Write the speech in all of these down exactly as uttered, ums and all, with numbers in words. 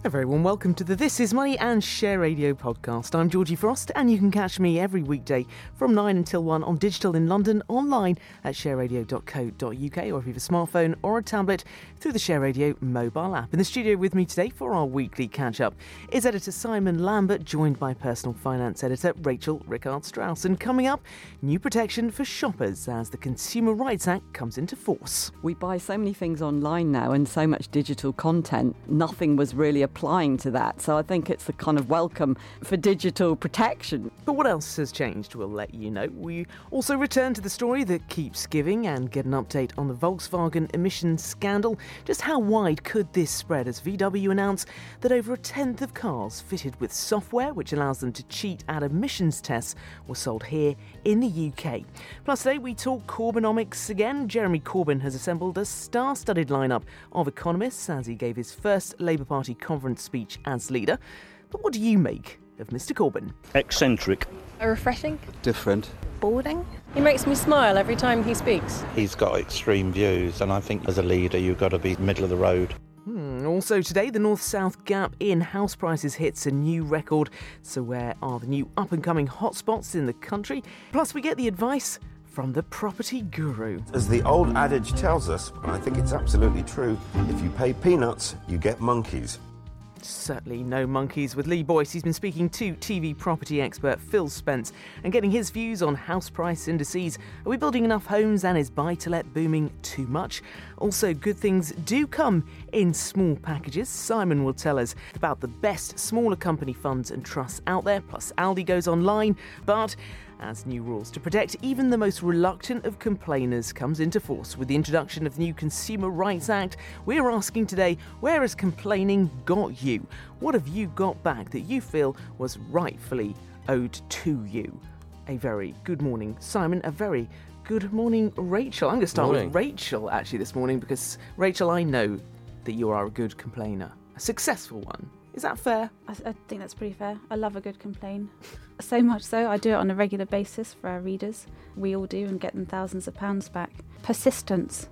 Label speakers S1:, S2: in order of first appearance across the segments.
S1: A very warm welcome to the This Is Money and Share Radio podcast. I'm Georgie Frost, and you can catch me every weekday from nine until one on digital in London, online at share radio dot co dot uk, or if you have a smartphone or a tablet, through the Share Radio mobile app. In the studio with me today for our weekly catch-up is editor Simon Lambert, joined by personal finance editor Rachel Rickard-Strauss. And coming up, new protection for shoppers as the Consumer Rights Act comes into force.
S2: We buy so many things online now and so much digital content, nothing was really applying to that. So I think it's the kind of welcome for digital protection.
S1: But what else has changed? We'll let you know. We also return to the story that keeps giving and get an update on the Volkswagen emissions scandal. Just how wide could this spread as V W announced that over a tenth of cars fitted with software which allows them to cheat at emissions tests were sold here in the U K. Plus today we talk Corbynomics again. Jeremy Corbyn has assembled a star-studded lineup of economists as he gave his first Labour Party conference speech as leader. But what do you make of Mister Corbyn?
S3: Eccentric.
S4: A refreshing.
S5: Different.
S4: Boarding. He makes me smile every time he speaks.
S3: He's got extreme views, and I think as a leader you've got to be middle of the road.
S1: Hmm. Also today, the north-south gap in house prices hits a new record. So where are the new up-and-coming hotspots in the country? Plus we get the advice from the property guru.
S6: As the old adage tells us, and I think it's absolutely true, if you pay peanuts, you get monkeys.
S1: Certainly no monkeys with Lee Boyce. He's been speaking to T V property expert Phil Spence and getting his views on house price indices. Are we building enough homes, and is buy-to-let booming too much? Also, good things do come in small packages. Simon will tell us about the best smaller company funds and trusts out there. Plus, Aldi goes online, but as new rules to protect even the most reluctant of complainers comes into force with the introduction of the new Consumer Rights Act, we're asking today, where has complaining got you? What have you got back that you feel was rightfully owed to you? A very good morning, Simon. A very good morning, Rachel. I'm going to start
S7: Morning.
S1: with Rachel, actually, this morning, because, Rachel, I know that you are a good complainer. A successful one. Is that fair?
S8: I, I think that's pretty fair. I love a good complain. So much so, I do it on a regular basis for our readers. We all do, and get them thousands of pounds back. Persistence.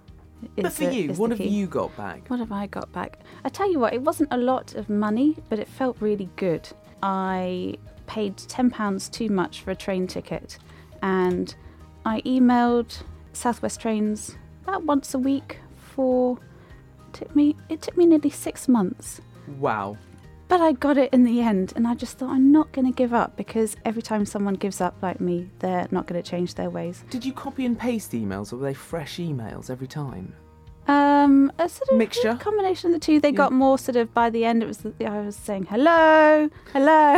S8: Is
S1: But for
S8: the,
S1: you,
S8: is
S1: what
S8: the
S1: have
S8: key.
S1: you got back?
S8: What have I got back? I tell you what, it wasn't a lot of money, but it felt really good. I paid ten pounds too much for a train ticket, and I emailed South West Trains about once a week for... Took me, it took me nearly six months.
S1: Wow.
S8: But I got it in the end, and I just thought, I'm not going to give up, because every time someone gives up like me, they're not going to change their ways.
S1: Did you copy and paste emails, or were they fresh emails every time?
S8: Um, a sort of
S1: Mixture?
S8: combination of the two. They
S1: Yeah.
S8: got more sort of, by the end, it was the, I was saying, hello, hello.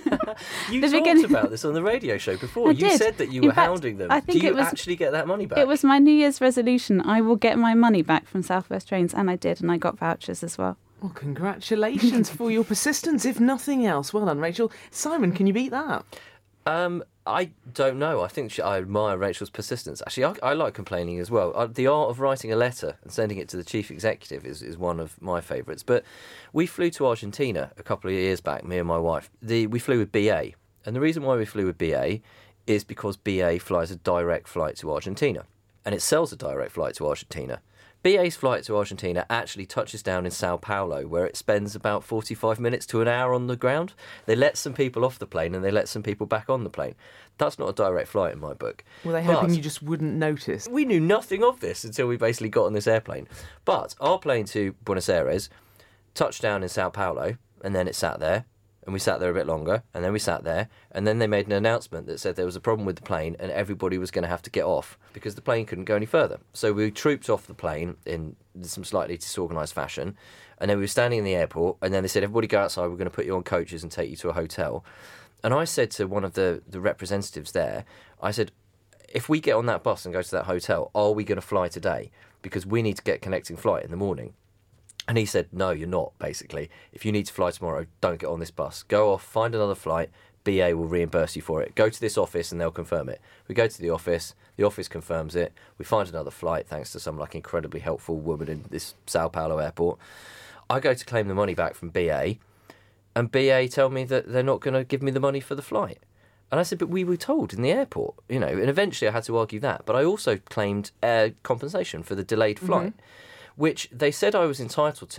S7: You
S8: The
S7: talked
S8: beginning-
S7: about this on the radio show before.
S8: I
S7: You
S8: did.
S7: said that you
S8: In
S7: were
S8: fact,
S7: hounding them.
S8: I think
S7: Do you
S8: it was-
S7: actually get that money back?
S8: It was my New Year's resolution. I will get my money back from South West Trains, and I did, and I got vouchers as well.
S1: Well, congratulations for your persistence, if nothing else. Well done, Rachel. Simon, can you beat that?
S7: Um, I don't know. I think she, I admire Rachel's persistence. Actually, I, I like complaining as well. Uh, the art of writing a letter and sending it to the chief executive is, is one of my favourites. But we flew to Argentina a couple of years back, me and my wife. The, we flew with B A. And the reason why we flew with B A is because B A flies a direct flight to Argentina. And it sells a direct flight to Argentina. B A's flight to Argentina actually touches down in Sao Paulo, where it spends about forty-five minutes to an hour on the ground. They let some people off the plane and they let some people back on the plane. That's not a direct flight in my book.
S1: Were they
S7: But
S1: hoping you just wouldn't notice?
S7: we knew nothing of this until we basically got on this airplane. But our plane to Buenos Aires touched down in Sao Paulo, and then it sat there. And we sat there a bit longer, and then we sat there, and then they made an announcement that said there was a problem with the plane and everybody was going to have to get off because the plane couldn't go any further. So we trooped off the plane in some slightly disorganised fashion, and then we were standing in the airport, and then they said, everybody go outside, we're going to put you on coaches and take you to a hotel. And I said to one of the, the representatives there, I said, if we get on that bus and go to that hotel, are we going to fly today? Because we need to get connecting flight in the morning. And he said, no, you're not, basically. If you need to fly tomorrow, don't get on this bus. Go off, find another flight. B A will reimburse you for it. Go to this office and they'll confirm it. We go to the office. The office confirms it. We find another flight, thanks to some like incredibly helpful woman in this Sao Paulo airport. I go to claim the money back from B A, and B A tell me that they're not going to give me the money for the flight. And I said, but we were told in the airport, you know, and eventually I had to argue that. But I also claimed uh, compensation for the delayed flight. Mm-hmm. Which they said I was entitled to,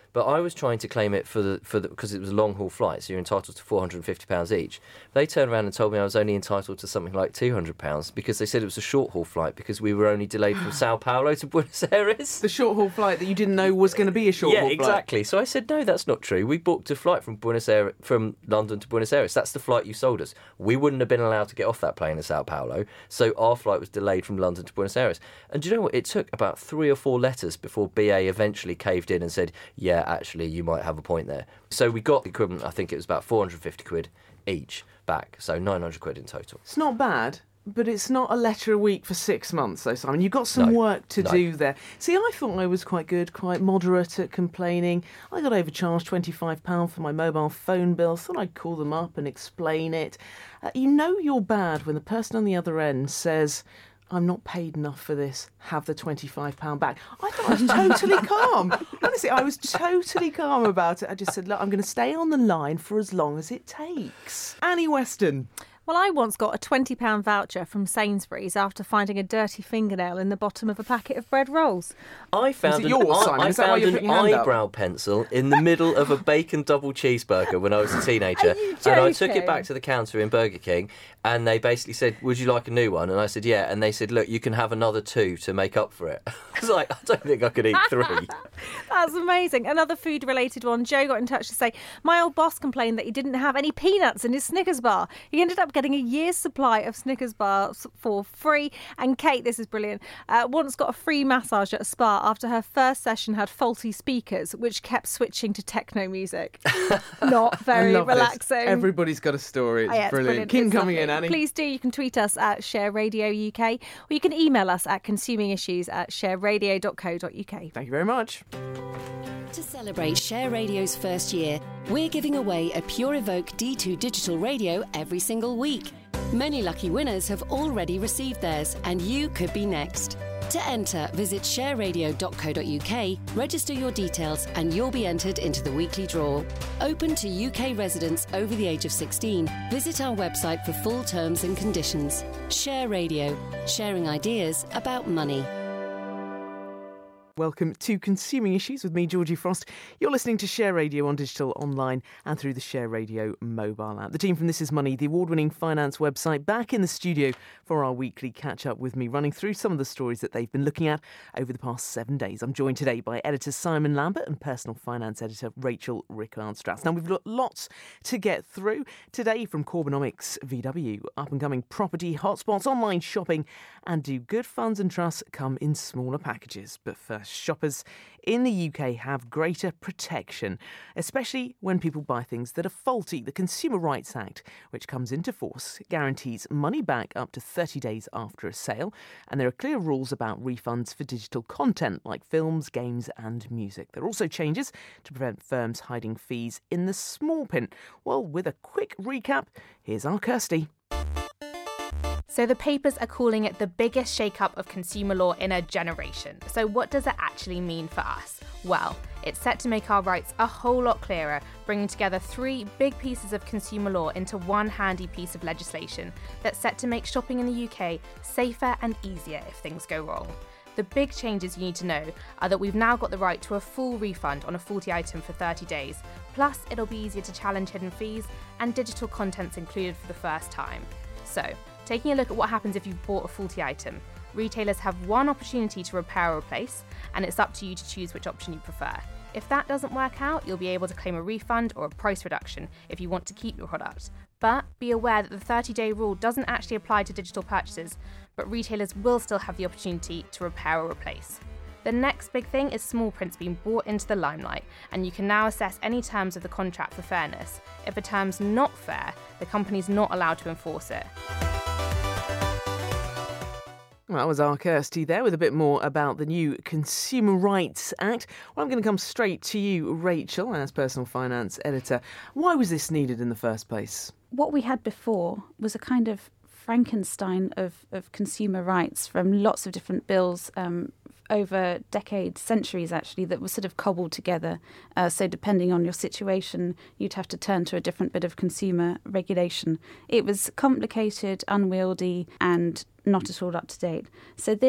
S7: But I was trying to claim it for the for the because it was a long haul flight, so you're entitled to four hundred fifty pounds each. They turned around and told me I was only entitled to something like two hundred pounds because they said it was a short haul flight because we were only delayed from Sao Paulo to Buenos Aires.
S1: The short haul flight that you didn't know was going to be a short
S7: yeah,
S1: haul flight.
S7: Yeah, exactly. So I said, no, that's not true. We booked a flight from Buenos Aires, from London to Buenos Aires. That's the flight you sold us. We wouldn't have been allowed to get off that plane in Sao Paulo, so our flight was delayed from London to Buenos Aires. And do you know what? It took about three or four letters before B A eventually caved in and said, yeah, actually, you might have a point there. So we got the equivalent, I think it was about four hundred fifty quid each back, so nine hundred quid in total.
S1: It's not bad, but it's not a letter a week for six months, though, Simon. You've got some
S7: No.
S1: work to
S7: No.
S1: do there. See, I thought I was quite good, quite moderate at complaining. I got overcharged twenty-five pounds for my mobile phone bill. Thought I'd call them up and explain it. Uh, you know you're bad when the person on the other end says, I'm not paid enough for this, have the twenty-five pounds back. I thought I was totally calm. Honestly, I was totally calm about it. I just said, look, I'm going to stay on the line for as long as it takes. Annie Weston.
S5: Well, I once got a twenty pounds voucher from Sainsbury's after finding a dirty fingernail in the bottom of a packet of bread rolls.
S7: I found
S1: it
S7: an,
S1: yours,
S7: I-
S1: Simon?
S7: I
S1: Is that why
S7: found
S1: you're
S7: an
S1: putting your hand up?
S7: eyebrow pencil in the middle of a bacon double cheeseburger when I was a teenager.
S5: Are you
S7: And I took
S5: joking?
S7: it back to the counter in Burger King and they basically said, would you like a new one? And I said, yeah. And they said, look, you can have another two to make up for it. I was like, I don't think I could eat three.
S5: That's amazing. Another food-related one. Joe got in touch to say, my old boss complained that he didn't have any peanuts in his Snickers bar. He ended up getting a year's supply of Snickers bars for free. And Kate, this is brilliant, uh, once got a free massage at a spa after her first session had faulty speakers, which kept switching to techno music. Not very
S1: I love
S5: relaxing.
S1: This. Everybody's got a story. It's
S5: Oh, yeah, it's
S1: brilliant.
S5: brilliant.
S1: Keep
S5: It's
S1: coming
S5: lovely.
S1: in, Annie.
S5: Please do. You can tweet us at Share Radio U K or you can email us at consuming issues at share radio dot co dot uk.
S1: Thank you very much.
S9: To celebrate Share Radio's first year, we're giving away a Pure Evoke D two digital radio every single week. Many lucky winners have already received theirs, and you could be next. To enter, visit share radio dot co dot uk, register your details, and you'll be entered into the weekly draw. Open to U K residents over the age of sixteen. Visit our website for full terms and conditions. Share Radio, sharing ideas about money.
S1: Welcome to Consuming Issues with me, Georgie Frost. You're listening to Share Radio on digital, online and through the Share Radio mobile app. The team from This Is Money, the award-winning finance website, back in the studio for our weekly catch-up with me, running through some of the stories that they've been looking at over the past seven days. I'm joined today by editor Simon Lambert and personal finance editor Rachel Rickard-Strass. Now, we've got lots to get through today from Corbonomics V W, up-and-coming property hotspots, online shopping, and do good funds and trusts come in smaller packages. But first, shoppers in the U K have greater protection, especially when people buy things that are faulty. The Consumer Rights Act, which comes into force, guarantees money back up to thirty days after a sale, and there are clear rules about refunds for digital content like films, games and music. There are also changes to prevent firms hiding fees in the small print. Well, with a quick recap, here's our Kirsty.
S10: So the papers are calling it the biggest shake-up of consumer law in a generation. So what does it actually mean for us? Well, it's set to make our rights a whole lot clearer, bringing together three big pieces of consumer law into one handy piece of legislation that's set to make shopping in the U K safer and easier if things go wrong. The big changes you need to know are that we've now got the right to a full refund on a faulty item for thirty days, plus it'll be easier to challenge hidden fees, and digital content's included for the first time. So, taking a look at what happens if you've bought a faulty item, retailers have one opportunity to repair or replace, and it's up to you to choose which option you prefer. If that doesn't work out, you'll be able to claim a refund or a price reduction if you want to keep your product. But be aware that the thirty-day rule doesn't actually apply to digital purchases, but retailers will still have the opportunity to repair or replace. The next big thing is small prints being brought into the limelight, and you can now assess any terms of the contract for fairness. If a term's not fair, the company's not allowed to enforce it.
S1: Well, that was our Kirsty there with a bit more about the new Consumer Rights Act. Well, I'm going to come straight to you, Rachel, as personal finance editor. Why was this needed in the first place?
S8: What we had before was a kind of Frankenstein of, of consumer rights from lots of different bills um, over decades, centuries actually, that were sort of cobbled together. Uh, so depending on your situation, you'd have to turn to a different bit of consumer regulation. It was complicated, unwieldy, and not at all up to date. So this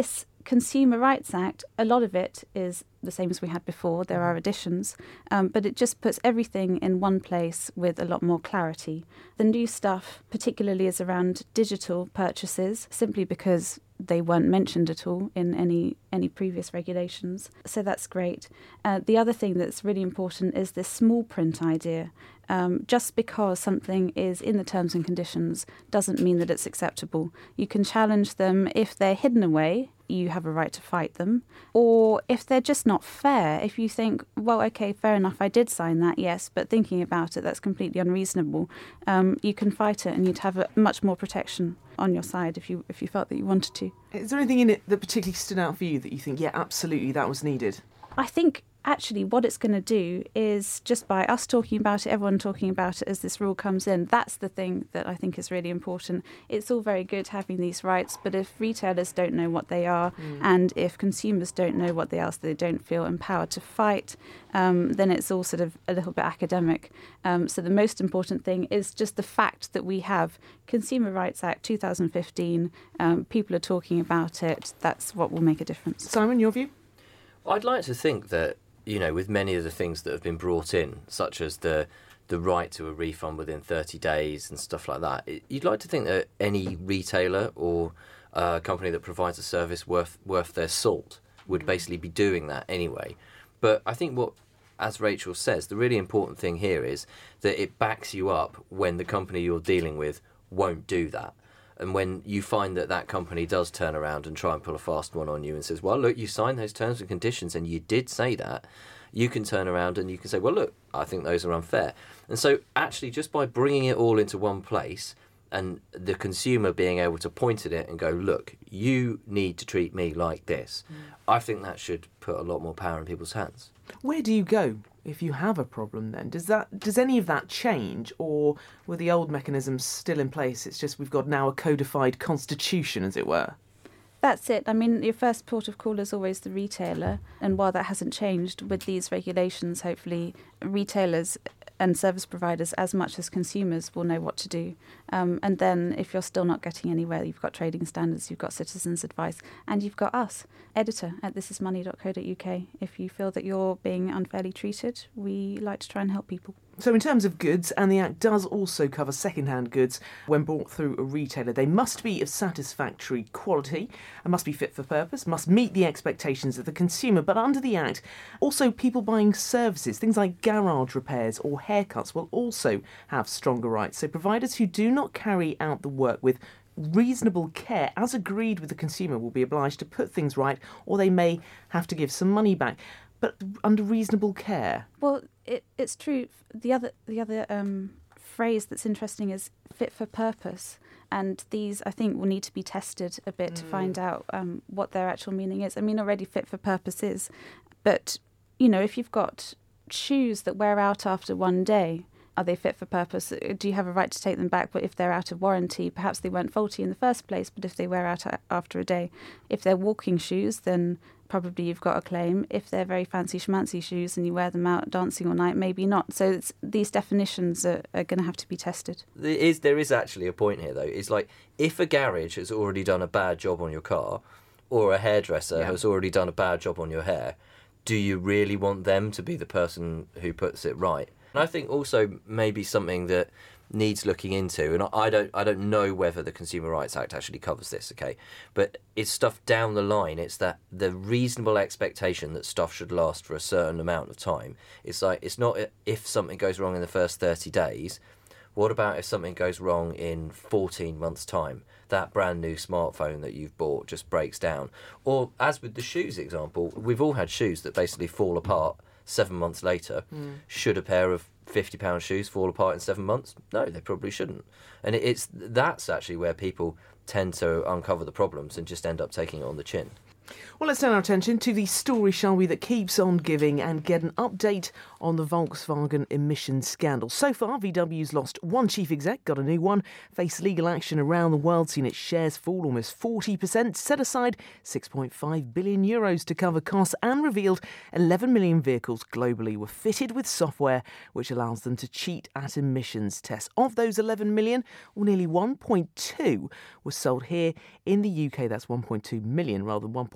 S8: Consumer Rights Act, a lot of it is the same as we had before. There are additions, um, but it just puts everything in one place with a lot more clarity. The new stuff particularly is around digital purchases, simply because they weren't mentioned at all in any any previous regulations. So that's great. Uh, the other thing that's really important is this small print idea. Um, just because something is in the terms and conditions doesn't mean that it's acceptable. You can challenge them if they're hidden away. You have a right to fight them. Or if they're just not fair, if you think, well, okay, fair enough, I did sign that, yes, but thinking about it, that's completely unreasonable. Um, you can fight it and you'd have a, much more protection on your side if you if you felt that you wanted to.
S1: Is there anything in it that particularly stood out for you that you think, yeah, absolutely, that was needed?
S8: I think actually what it's going to do is, just by us talking about it, everyone talking about it as this rule comes in, that's the thing that I think is really important. It's all very good having these rights, but if retailers don't know what they are mm. and if consumers don't know what they are, so they don't feel empowered to fight, um, then it's all sort of a little bit academic. Um, so the most important thing is just the fact that we have Consumer Rights Act two thousand fifteen, um, people are talking about it, that's what will make a difference.
S1: Simon, your view?
S7: I'd like to think that, you know, with many of the things that have been brought in, such as the the right to a refund within thirty days and stuff like that, it, you'd like to think that any retailer or uh, company that provides a service worth worth their salt would basically be doing that anyway. But I think what, as Rachel says, the really important thing here is that it backs you up when the company you're dealing with won't do that. And when you find that that company does turn around and try and pull a fast one on you and says, well, look, you signed those terms and conditions and you did say that, you can turn around and you can say, well, look, I think those are unfair. And so actually just by bringing it all into one place and the consumer being able to point at it and go, look, you need to treat me like this, mm. I think that should put a lot more power in people's hands.
S1: Where do you go if you have a problem then? Does that does any of that change, or were the old mechanisms still in place? It's just we've got now a codified constitution, as it were.
S8: That's it. I mean, your first port of call is always the retailer. And while that hasn't changed with these regulations, hopefully retailers and service providers, as much as consumers, will know what to do. Um, and then if you're still not getting anywhere, you've got trading standards, you've got citizens' advice, and you've got us, editor at this is money dot co dot uk. If you feel that you're being unfairly treated, we like to try and help people.
S1: So in terms of goods, and the Act does also cover second-hand goods when bought through a retailer, they must be of satisfactory quality and must be fit for purpose, must meet the expectations of the consumer. But under the Act, also people buying services, things like garage repairs or haircuts, will also have stronger rights. So providers who do not carry out the work with reasonable care, as agreed with the consumer, will be obliged to put things right, or they may have to give some money back. But under reasonable care?
S8: Well, it, it's true. The other the other um, phrase that's interesting is fit for purpose. And these, I think, will need to be tested a bit mm. to find out um, what their actual meaning is. I mean, already fit for purpose is. But, you know, if you've got shoes that wear out after one day, are they fit for purpose? Do you have a right to take them back? But if they're out of warranty, perhaps they weren't faulty in the first place, but if they wear out after a day. If they're walking shoes, then probably you've got a claim. If they're very fancy schmancy shoes and you wear them out dancing all night, maybe not. So it's, these definitions are, are going to have to be tested.
S7: There is, there is actually a point here, though. It's like, if a garage has already done a bad job on your car, or a hairdresser yeah. has already done a bad job on your hair, do you really want them to be the person who puts it right? And I think also maybe something that needs looking into, and I don't I don't know whether the Consumer Rights Act actually covers this, okay, but it's stuff down the line. It's that the reasonable expectation that stuff should last for a certain amount of time. It's like, it's not if something goes wrong in the first thirty days. What about if something goes wrong in fourteen months' time? That brand new smartphone that you've bought just breaks down. Or, as with the shoes example, we've all had shoes that basically fall apart seven months later. Mm. Should a pair of fifty pound shoes fall apart in seven months? No, they probably shouldn't. And it's that's actually where people tend to uncover the problems and just end up taking it on the chin.
S1: Well, let's turn our attention to the story, shall we, that keeps on giving, and get an update on the Volkswagen emissions scandal. So far, V W's lost one chief exec, got a new one, faced legal action around the world, seen its shares fall almost forty percent, set aside six point five billion euros to cover costs, and revealed eleven million vehicles globally were fitted with software which allows them to cheat at emissions tests. Of those eleven million, well, nearly one point two was sold here in the U K. That's one point two million rather than one point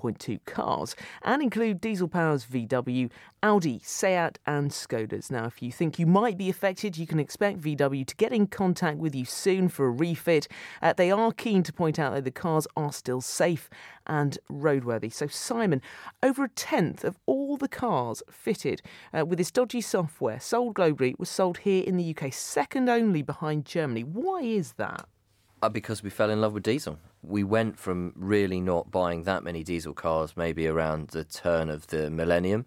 S1: point two cars and include diesel powers V W, Audi, Seat and Skodas. Now, if you think you might be affected, you can expect V W to get in contact with you soon for a refit. Uh, they are keen to point out that the cars are still safe and roadworthy. So, Simon, over a tenth of all the cars fitted uh, with this dodgy software sold globally was sold here in the U K, second only behind Germany. Why is that?
S7: Uh, because we fell in love with diesel. We went from really not buying that many diesel cars, maybe around the turn of the millennium,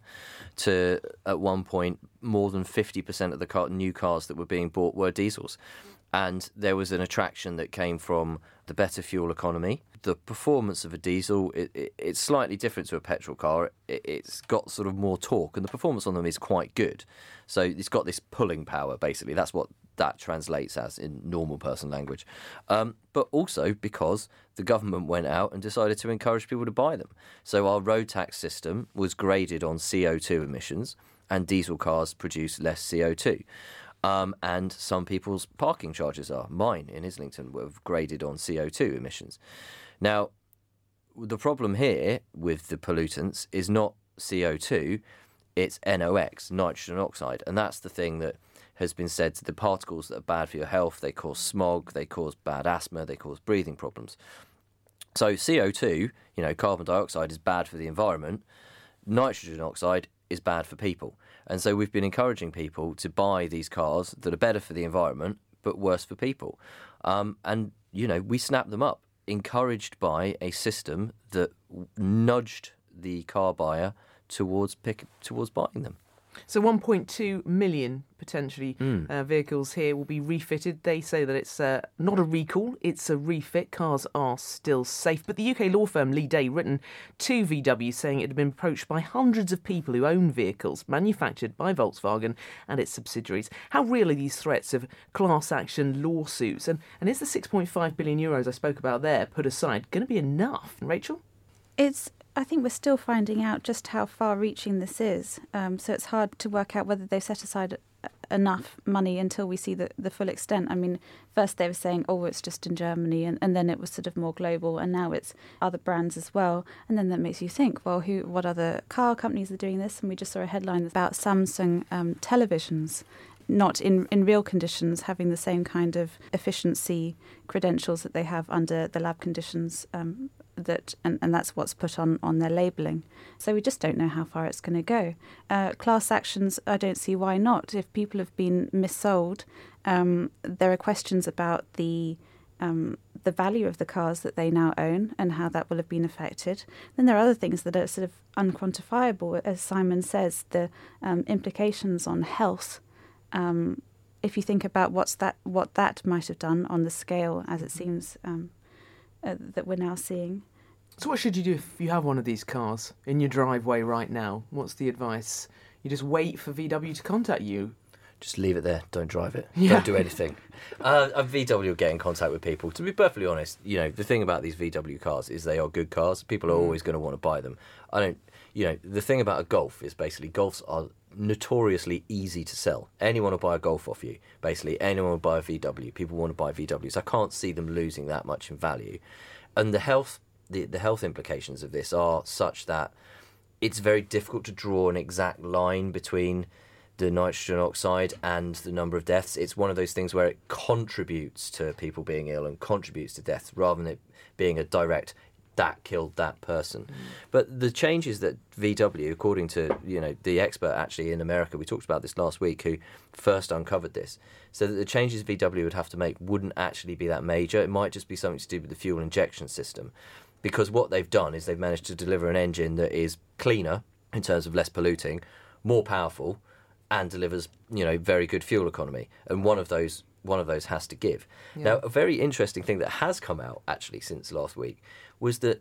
S7: to at one point more than fifty percent of the car, new cars that were being bought were diesels. And there was an attraction that came from the better fuel economy. The performance of a diesel, it, it, it's slightly different to a petrol car. It, it's got sort of more torque, and the performance on them is quite good. So it's got this pulling power, basically. That's what that translates as in normal person language. Um, but also because the government went out and decided to encourage people to buy them. So our road tax system was graded on C O two emissions, and diesel cars produce less C O two. Um, and some people's parking charges are. Mine in Islington were graded on C O two emissions. Now, the problem here with the pollutants is not C O two, it's N O X, nitrogen oxide. And that's the thing that has been said to the particles that are bad for your health. They cause smog, they cause bad asthma, they cause breathing problems. So C O two, you know, carbon dioxide is bad for the environment. Nitrogen oxide is bad for people. And so we've been encouraging people to buy these cars that are better for the environment but worse for people. Um, and, you know, we snapped them up, encouraged by a system that nudged the car buyer towards pick, towards buying them.
S1: So one point two million potentially
S7: Mm.
S1: uh, vehicles here will be refitted. They say that it's uh, not a recall, it's a refit. Cars are still safe. But the U K law firm Lee Day written to V W saying it had been approached by hundreds of people who own vehicles manufactured by Volkswagen and its subsidiaries. How real are these threats of class action lawsuits? And, and is the six point five billion euros I spoke about there put aside going to be enough? Rachel?
S8: It's. I think we're still finding out just how far-reaching this is. Um, so it's hard to work out whether they've set aside enough money until we see the, the full extent. I mean, first they were saying, oh, it's just in Germany, and, and then it was sort of more global, and now it's other brands as well. And then that makes you think, well, who, what other car companies are doing this? And we just saw a headline about Samsung um, televisions not in, in real conditions having the same kind of efficiency credentials that they have under the lab conditions um, that and, and that's what's put on, on their labelling. So we just don't know how far it's going to go. Uh, class actions, I don't see why not. If people have been missold, um, there are questions about the um, the value of the cars that they now own and how that will have been affected. Then there are other things that are sort of unquantifiable. As Simon says, the um, implications on health. Um, if you think about what's that, what that might have done on the scale, as it seems um, uh, that we're now seeing.
S1: So what should you do if you have one of these cars in your driveway right now? What's the advice? You just wait for V W to contact you?
S7: Just leave it there. Don't drive it.
S1: Yeah.
S7: Don't do anything. uh, and V W will get in contact with people. To be perfectly honest, you know, the thing about these V W cars is they are good cars. People are
S1: Mm.
S7: always going to want to buy them. I don't, you know, the thing about a Golf is basically Golfs are notoriously easy to sell. Anyone will buy a Golf off you. Basically, anyone will buy a V W. People want to buy V Ws. I can't see them losing that much in value. And the health, the, the health implications of this are such that it's very difficult to draw an exact line between the nitrogen oxide and the number of deaths. It's one of those things where it contributes to people being ill and contributes to death rather than it being a direct that killed that person. Mm. But the changes that V W, according to you know the expert actually in America, we talked about this last week, who first uncovered this, so that the changes V W would have to make wouldn't actually be that major. It might just be something to do with the fuel injection system, because what they've done is they've managed to deliver an engine that is cleaner in terms of less polluting, more powerful, and delivers you know very good fuel economy. And one of those one of those has to give. Yeah. Now, a very interesting thing that has come out actually since last week was that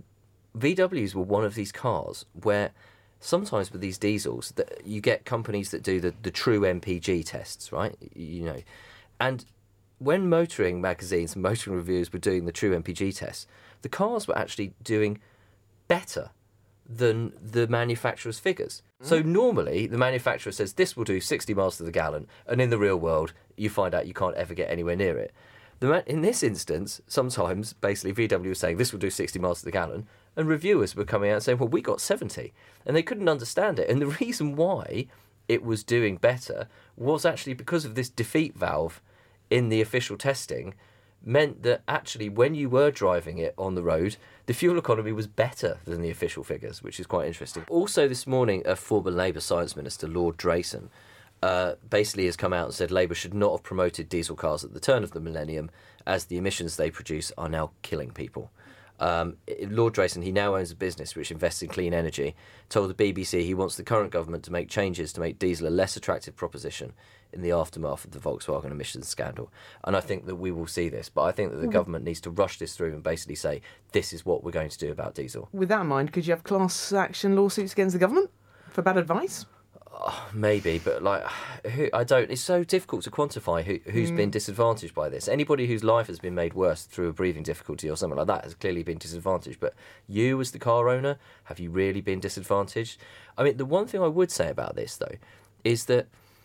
S7: V Ws were one of these cars where sometimes with these diesels that you get companies that do the, the true M P G tests, right? You know, and when motoring magazines and motoring reviews were doing the true M P G tests, the cars were actually doing better than the manufacturer's figures. Mm. So normally the manufacturer says this will do sixty miles to the gallon, and in the real world you find out you can't ever get anywhere near it. The, in this instance, sometimes basically V W was saying this will do sixty miles to the gallon, and reviewers were coming out and saying, well, we got seventy. And they couldn't understand it. And the reason why it was doing better was actually because of this defeat valve in the official testing, meant that actually when you were driving it on the road, the fuel economy was better than the official figures, which is quite interesting. Also this morning, a former Labour Science Minister, Lord Drayson, uh, basically has come out and said Labour should not have promoted diesel cars at the turn of the millennium, as the emissions they produce are now killing people. Um, Lord Drayson, he now owns a business which invests in clean energy, told the B B C he wants the current government to make changes to make diesel a less attractive proposition in the aftermath of the Volkswagen emissions scandal. And I think that we will see this, but I think that the mm. government needs to rush this through and basically say, this is what we're going to do about diesel.
S1: With that in mind, could you have class action lawsuits against the government for bad advice?
S7: Oh, maybe, but like, who, I don't. It's so difficult to quantify who, who's mm. been disadvantaged by this. Anybody whose life has been made worse through a breathing difficulty or something like that has clearly been disadvantaged. But you, as the car owner, have you really been disadvantaged? I mean, the one thing I would say about this, though, is that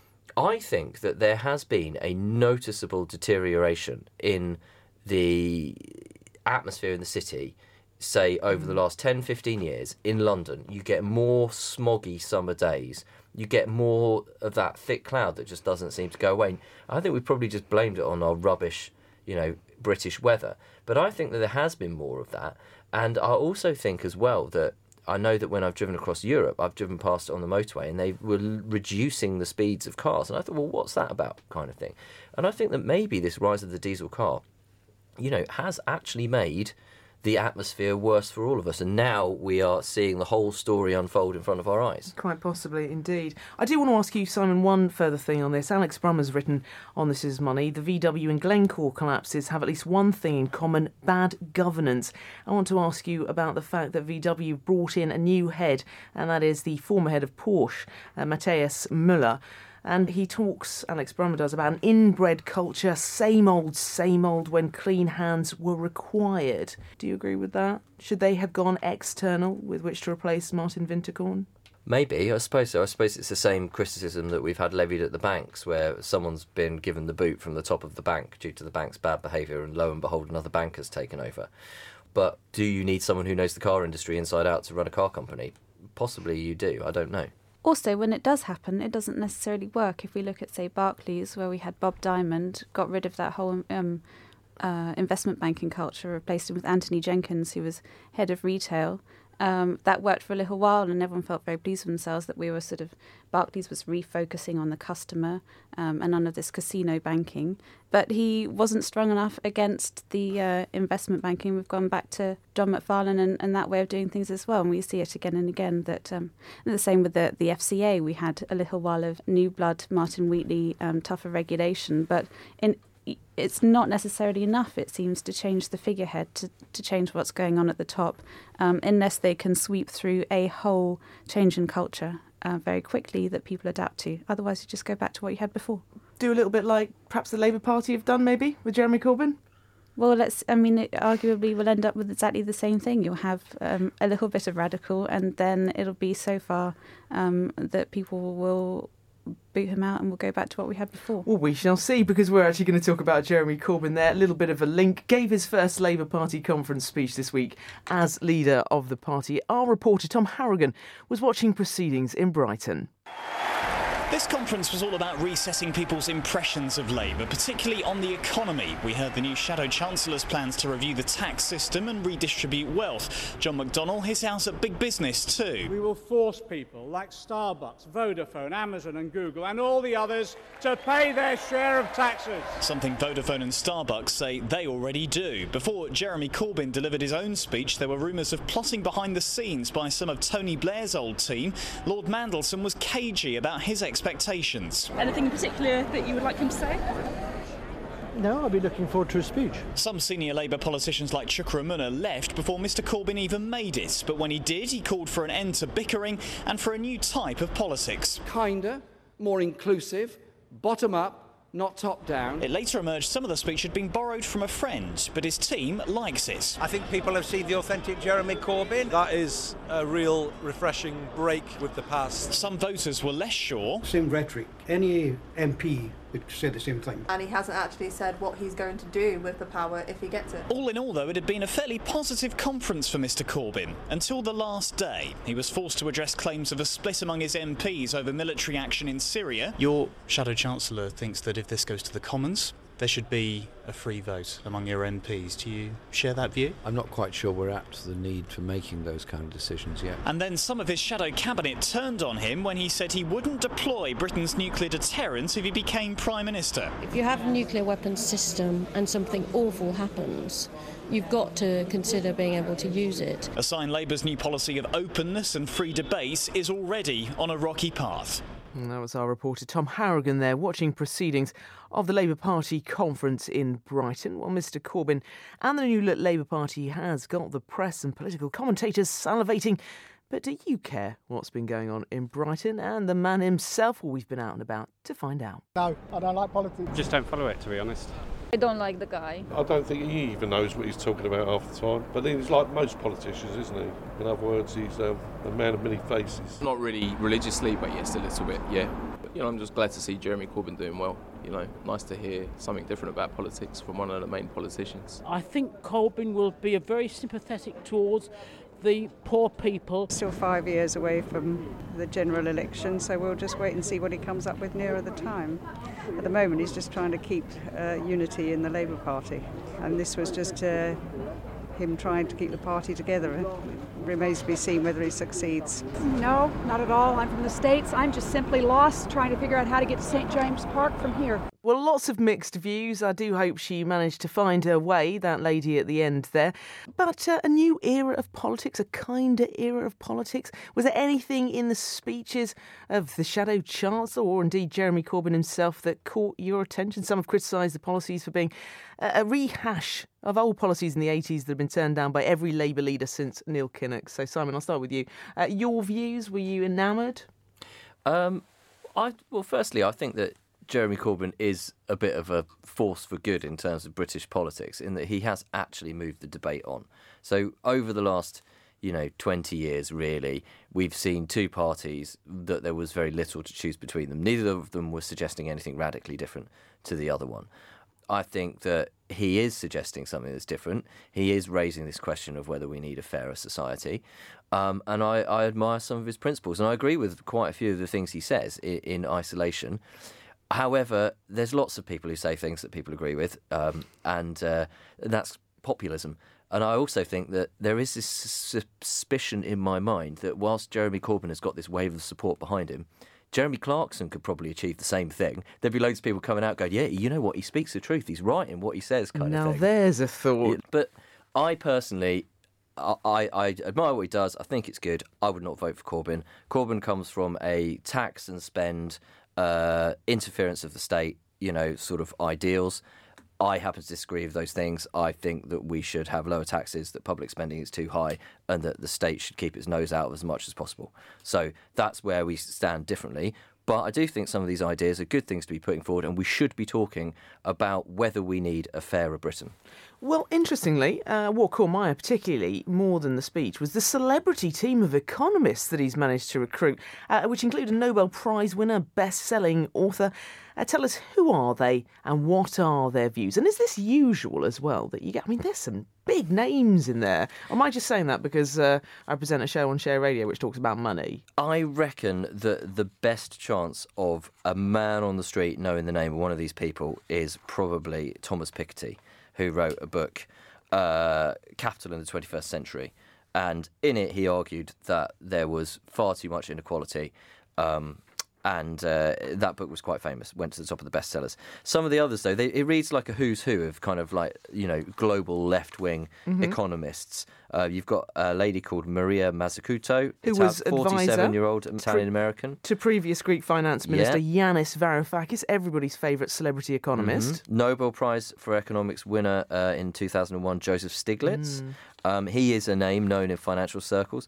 S7: I think that there has been a noticeable deterioration in the atmosphere in the city, say, over mm. the last ten, fifteen years. In London, you get more smoggy summer days. You get more of that thick cloud that just doesn't seem to go away. I think we probably just blamed it on our rubbish, you know, British weather. But I think that there has been more of that. And I also think as well that I know that when I've driven across Europe, I've driven past it on the motorway and they were reducing the speeds of cars. And I thought, well, what's that about, kind of thing? And I think that maybe this rise of the diesel car, you know, has actually made the atmosphere worse for all of us, and now we are seeing the whole story unfold in front of our eyes.
S1: Quite possibly, indeed. I do want to ask you, Simon, one further thing on this. Alex Brum has written on This Is Money, the V W and Glencore collapses have at least one thing in common: bad governance. I want to ask you about the fact that V W brought in a new head, and that is the former head of Porsche, uh, Matthias Müller. And he talks, Alex Brum does, about an inbred culture, same old, same old, when clean hands were required. Do you agree with that? Should they have gone external with which to replace Martin Winterkorn?
S7: Maybe, I suppose so. I suppose it's the same criticism that we've had levied at the banks, where someone's been given the boot from the top of the bank due to the bank's bad behaviour, and lo and behold, another bank has taken over. But do you need someone who knows the car industry inside out to run a car company? Possibly you do, I don't know.
S8: Also, when it does happen, it doesn't necessarily work. If we look at, say, Barclays, where we had Bob Diamond, got rid of that whole um, uh, investment banking culture, replaced him with Anthony Jenkins, who was head of retail. Um, that worked for a little while, and everyone felt very pleased with themselves that we were sort of, Barclays was refocusing on the customer um, and none of this casino banking. But he wasn't strong enough against the uh, investment banking. We've gone back to John McFarlane and, and that way of doing things as well. And we see it again and again. That um, and the same with the, the F C A. We had a little while of new blood, Martin Wheatley, um, tougher regulation. But in it's not necessarily enough, it seems, to change the figurehead, to, to change what's going on at the top, um, unless they can sweep through a whole change in culture uh, very quickly that people adapt to. Otherwise, you just go back to what you had before.
S1: Do a little bit like perhaps the Labour Party have done, maybe, with Jeremy Corbyn?
S8: Well, let's. I mean, it arguably will end up with exactly the same thing. You'll have um, a little bit of radical, and then it'll be so far um, that people will boot him out and we'll go back to what we had before.
S1: Well, we shall see, because we're actually going to talk about Jeremy Corbyn there. A little bit of a link. Gave his first Labour Party conference speech this week as leader of the party. Our reporter Tom Harrigan was watching proceedings in Brighton.
S11: This conference was all about resetting people's impressions of Labour, particularly on the economy. We heard the new Shadow Chancellor's plans to review the tax system and redistribute wealth. John McDonnell hits out at big business too.
S12: We will force people like Starbucks, Vodafone, Amazon and Google and all the others to pay their share of taxes.
S11: Something Vodafone and Starbucks say they already do. Before Jeremy Corbyn delivered his own speech, there were rumours of plotting behind the scenes by some of Tony Blair's old team. Lord Mandelson was cagey about his expectations.
S13: Anything in particular that you would like him to say?
S14: No, I'll be looking forward to his speech.
S11: Some senior Labour politicians like Shukramuna left before Mr Corbyn even made it, but when he did, he called for an end to bickering and for a new type of politics.
S15: Kinder, more inclusive, bottom up, not top down.
S11: It later emerged some of the speech had been borrowed from a friend, but his team likes it.
S16: I think people have seen the authentic Jeremy Corbyn.
S17: That is a real refreshing break with the past.
S11: Some voters were less sure.
S14: Same rhetoric Any M P would say the same thing.
S17: And he hasn't actually said what he's going to do with the power if he gets it.
S11: All in all, though, it had been a fairly positive conference for Mr Corbyn, until the last day. He was forced to address claims of a split among his M Ps over military action in Syria. Your Shadow Chancellor thinks that if this goes to the Commons, there should be a free vote among your M Ps. Do you share that view?
S18: I'm not quite sure we're up to the need for making those kind of decisions yet.
S11: And then some of his shadow cabinet turned on him when he said he wouldn't deploy Britain's nuclear deterrent if he became Prime Minister.
S19: If you have a nuclear weapons system and something awful happens, you've got to consider being able to use it.
S11: A sign Labour's new policy of openness and free debate is already on a rocky path.
S1: And that was our reporter Tom Harrigan there, watching proceedings of the Labour Party conference in Brighton. Well, Mr Corbyn and the new Labour Party has got the press and political commentators salivating. But do you care what's been going on in Brighton and the man himself? Well, we've been out and about to find out.
S20: No, I don't like politics.
S21: Just don't follow it, to be honest.
S22: I don't like the guy.
S23: I don't think he even knows what he's talking about half the time. But he's like most politicians, isn't he? In other words, he's um, a man of many faces.
S24: Not really religiously, but yes, a little bit, yeah. But, you know, I'm just glad to see Jeremy Corbyn doing well. You know, nice to hear something different about politics from one of the main politicians.
S25: I think Corbyn will be a very sympathetic towards the poor people.
S26: Still five years away from the general election, so we'll just wait and see what he comes up with nearer the time. At the moment, he's just trying to keep uh, unity in the Labour Party, and this was just uh, him trying to keep the party together. It remains to be seen whether he succeeds.
S27: No, not at all. I'm from the States. I'm just simply lost trying to figure out how to get to Saint James Park from here.
S1: Well, lots of mixed views. I do hope she managed to find her way, that lady at the end there. But uh, a new era of politics, a kinder era of politics. Was there anything in the speeches of the Shadow Chancellor or indeed Jeremy Corbyn himself that caught your attention? Some have criticised the policies for being a, a rehash of old policies in the eighties that have been turned down by every Labour leader since Neil Kinnock. So, Simon, I'll start with you. Uh, your views, were you enamoured?
S7: Um, I Well, firstly, I think that Jeremy Corbyn is a bit of a force for good in terms of British politics, in that he has actually moved the debate on. So over the last, you know, twenty years, really, we've seen two parties that there was very little to choose between them. Neither of them was suggesting anything radically different to the other one. I think that he is suggesting something that's different. He is raising this question of whether we need a fairer society. Um, and I, I admire some of his principles. And I agree with quite a few of the things he says in, in isolation. However, there's lots of people who say things that people agree with, um, and uh, that's populism. And I also think that there is this suspicion in my mind that whilst Jeremy Corbyn has got this wave of support behind him, Jeremy Clarkson could probably achieve the same thing. There'd be loads of people coming out going, yeah, you know what, he speaks the truth, he's right in what he says, kind
S1: now
S7: of thing.
S1: Now there's a thought.
S7: But I personally... I, I admire what he does. I think it's good. I would not vote for Corbyn. Corbyn comes from a tax and spend, uh, interference of the state, you know, sort of ideals. I happen to disagree with those things. I think that we should have lower taxes, that public spending is too high, and that the state should keep its nose out of as much as possible. So that's where we stand differently. But I do think some of these ideas are good things to be putting forward, and we should be talking about whether we need a fairer Britain.
S1: Well, interestingly, uh, what caught my eye particularly more than the speech was the celebrity team of economists that he's managed to recruit, uh, which include a Nobel Prize winner, best-selling author. Uh, tell us, who are they and what are their views? And is this usual as well that you get? I mean, there's some big names in there. Or am I just saying that because uh, I present a show on Share Radio which talks about money?
S7: I reckon that the best chance of a man on the street knowing the name of one of these people is probably Thomas Piketty, who wrote a book, uh, Capital in the twenty-first Century. And in it, he argued that there was far too much inequality. Um, and uh, that book was quite famous, went to the top of the bestsellers. Some of the others, though, they, it reads like a who's who of kind of like, you know, global left-wing mm-hmm. economists. Uh, you've got a lady called Maria Mazzucato,
S1: who was
S7: forty-seven-year-old Italian-American.
S1: To previous Greek finance minister yeah. Yanis Varoufakis, everybody's favourite celebrity economist.
S7: Mm-hmm. Nobel Prize for Economics winner uh, in two thousand one, Joseph Stiglitz. Mm. Um, he is a name known in financial circles.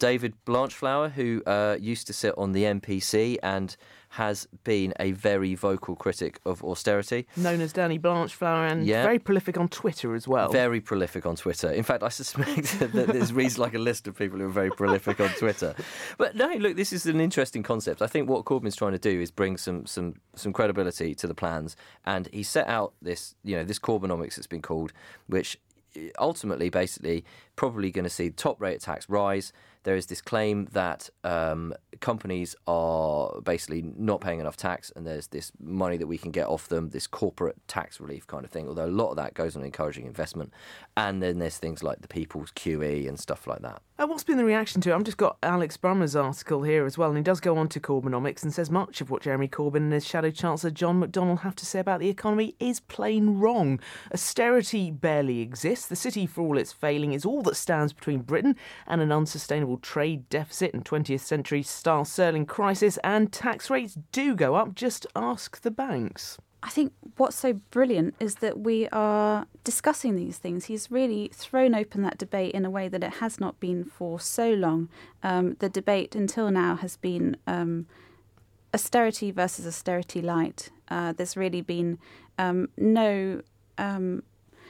S7: David Blanchflower, who uh, used to sit on the N P C and has been a very vocal critic of austerity.
S1: Known as Danny Blanchflower, and
S7: yeah.
S1: very prolific on Twitter as well.
S7: Very prolific on Twitter. In fact, I suspect that there's reads like a list of people who are very prolific on Twitter. But no, look, this is an interesting concept. I think what Corbyn's trying to do is bring some some some credibility to the plans, and he set out this, you know, this Corbynomics, it's been called, which ultimately, basically, probably going to see top rate of tax rise. There is this claim that um, companies are basically not paying enough tax, and there's this money that we can get off them, this corporate tax relief kind of thing, although a lot of that goes on encouraging investment. And then there's things like the People's Q E and stuff like that.
S1: Uh, what's been the reaction to it? I've just got Alex Brummer's article here as well, and he does go on to Corbynomics and says much of what Jeremy Corbyn and his Shadow Chancellor John McDonnell have to say about the economy is plain wrong. Austerity barely exists. The city, for all its failing, is all that stands between Britain and an unsustainable trade deficit and twentieth century style sterling crisis, and tax rates do go up. Just ask the banks.
S8: I think what's so brilliant is that we are discussing these things. He's really thrown open that debate in a way that it has not been for so long. Um, the debate until now has been um, austerity versus austerity light. Uh, there's really been um, no um,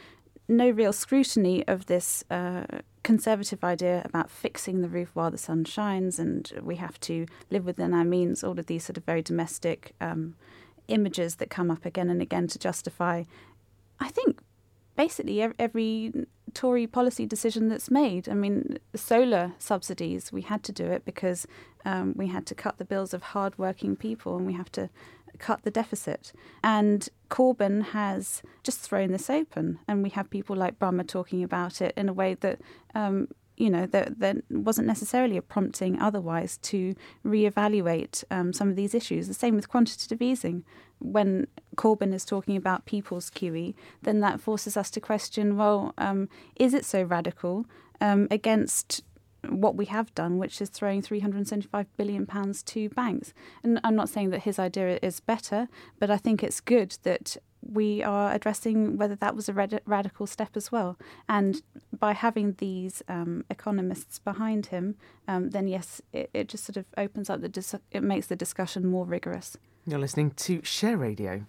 S8: no real scrutiny of this uh, conservative idea about fixing the roof while the sun shines, and we have to live within our means, all of these sort of very domestic um, images that come up again and again to justify, I think, basically every Tory policy decision that's made. I mean, solar subsidies, we had to do it because um, we had to cut the bills of hard-working people, and we have to cut the deficit. And Corbyn has just thrown this open, and we have people like Brummer talking about it in a way that um, you know, there, there wasn't necessarily a prompting otherwise to reevaluate um, some of these issues. The same with quantitative easing. When Corbyn is talking about people's Q E, then that forces us to question, well, um, is it so radical um, against what we have done, which is throwing three hundred seventy-five billion pounds to banks? And I'm not saying that his idea is better, but I think it's good that we are addressing whether that was a rad- radical step as well. And by having these um, economists behind him, um, then yes, it, it just sort of opens up the dis- it makes the discussion more rigorous.
S1: You're listening to Share Radio.